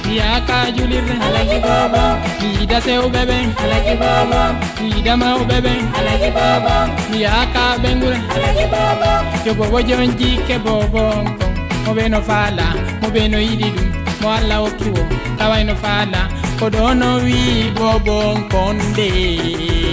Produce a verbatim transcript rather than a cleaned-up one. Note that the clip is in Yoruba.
Yaka julirre Alaji Bobo, Ida se ubebe Alaji Bobo, Ida ma ubebe Alaji Bobo, Yaka bengure Alaji Bobo, Yo bobo jonji ke bobo Mo beno fala, mo beno ididu Mo alla okiwo, kawa ino fala Kodono wi bobo konde